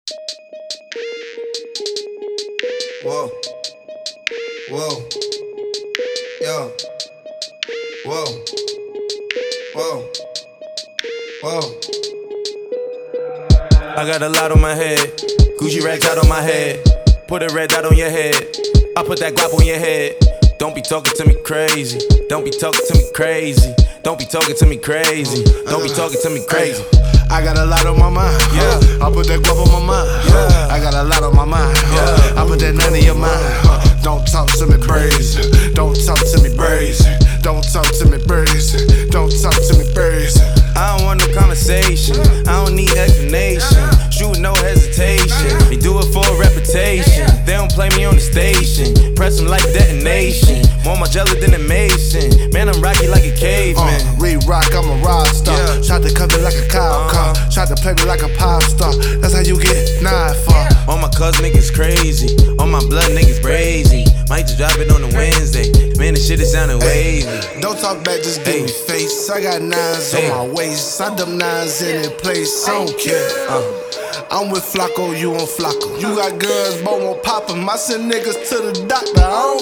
Whoa, whoa, yo, whoa, whoa, whoa. I got a lot on my head, Gucci racks out on my head. Put a red dot on your head, I put that guap on your head. Don't be talking to me crazy, don't be talking to me crazy. Don't be talking to me crazy, don't be talking to me crazy. I got a lot on my mind, Yeah. I put that guap on my mind, Yeah. I got a lot on my mind, Yeah. I put that none in your mind, Don't talk to me crazy, don't talk to me crazy, don't talk to me crazy, don't talk to me crazy. I don't want no conversation, I don't need explanation. Shoot no hesitation, they do it for a reputation. They don't play me on the station, press them like detonation. More Margiela than a Mason, man I'm rocky like a caveman. Re-rock, I'm a rock star. Yeah. Tried to cut me like a cop car. Tried to play me like a pop star. That's how you get knife for. All my cuz niggas crazy, all my blood niggas brazy. Might just drop it on a Wednesday, man the shit is sounding wavy. Don't talk back, just give me face. I got nines on my waist. I dumb nines in their place. I don't care. I'm with Flacco, you on Flacco. You got girls, but won't pop 'em. I send niggas to the doctor. I don't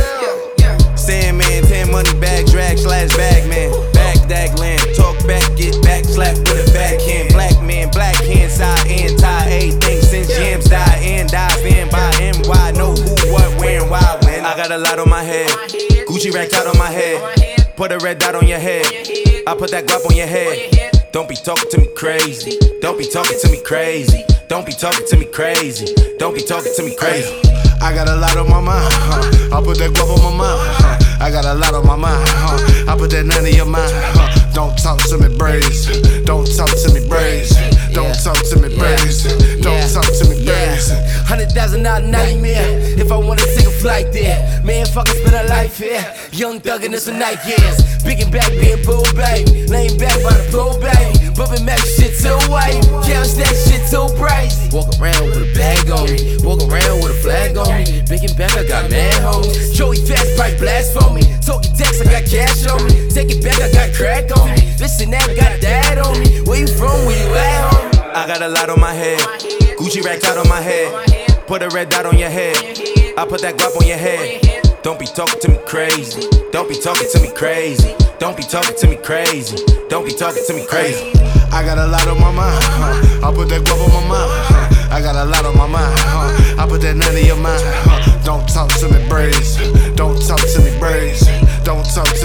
care. Sandman, 10 money bag, drag slash bag man. Back land, talk back, get back, slap with a backhand. Black man, black hand, side and tie. Everything since Jams die and dive in by NY. Know who, what, where, and why, when. I got a lot on my head, Gucci racks out on my head. Put a red dot on your head, I put that guap on your head. Don't be talking to me crazy, don't be talking to me crazy. Don't be talking to me crazy, don't be talking to me crazy. I got a lot on my mind, I put that guap on my mind, I got a lot on my mind, I put that none in your mind, Don't talk to me crazy, don't talk to me crazy, don't talk to me crazy, don't talk to me crazy. $100,000 nightmare, if I wanna take a flight there. Man, fucking spend a life here, young thug and it's a night, yes. Big and back, being bull, baby, laying back by the pool, baby. Bumping Mac shit too white, counts that shit too crazy. Walk around with a bag on me, walk around with a flag on me. Big and back, I got mad homies. Joey fast, pipe blast for me. Talking text, I got cash on me. Take it back, I got crack on me. This and that, got that on me. Where you from, where you at, homie? I got a lot on my head, Gucci racks out on my head. Put a red dot on your head, I put that guap on your head. Don't be talking to me crazy, don't be talking to me crazy. Don't be talking to me crazy, don't be talking to me crazy. I got a lot on my mind, I put that guap on my mind, I got a lot on my mind, I put that none in your mind, Don't talk to me crazy, don't talk to me crazy, don't talk to